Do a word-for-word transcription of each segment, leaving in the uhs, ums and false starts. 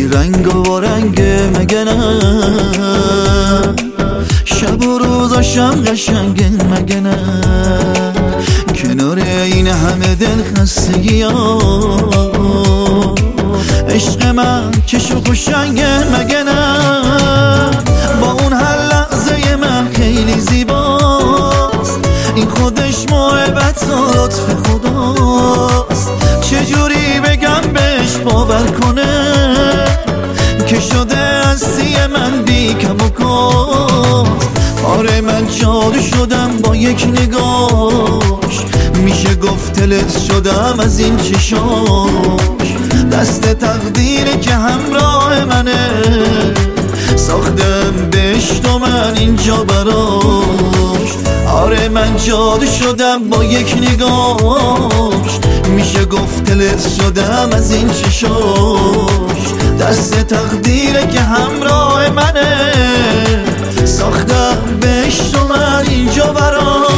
بی رنگ و رنگ مگه نه؟ شب و روزاشم قشنگ مگه نه؟ کنار این همه دل خستگی ها عشق من کش و خوشنگه مگه نه؟ با اون هر لحظه من خیلی زیباست، این خودش محبت و لطف خداست. چجوری بگم بهش باور کنه که شده هستی من بی کم و کاست. آره من جادو شدم با یک نگاش، میشه گفت تلت شدم از این چشاش. دست تقدیره که همراه منه، ساختم بهشت و من اینجا براش. آره من جادو شدم با یک نگاش، میشه گفت تلت شدم از این چشاش. دست تقدیره که همراه منه، ساختم بهشت و من اینجا براش.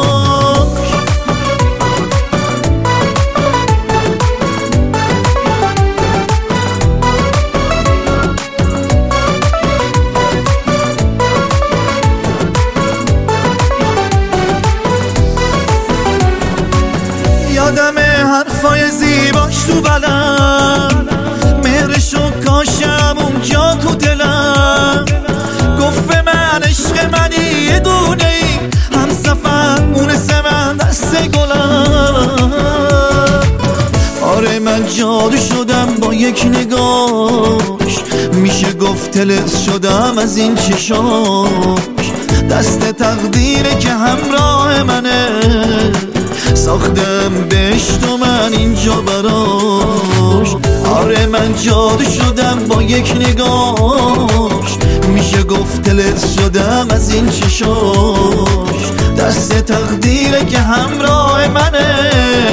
یادم حرفای زیباش تو بلند، مهرش و کاشم اونجا تو دلم. گفت به من عشق منی یه دونه ای، هم سفر مونس من دست گلم. آره من جادو شدم با یک نگاش، میشه گفت تلت شدم از این چشاش. دست تقدیره که همراه منه، ساختم بهشت و من اینجا براش. آره من جادو شدم با یک نگاش، میشه گفت تلت شدم از این چشاش. دست تقدیره که همراه منه،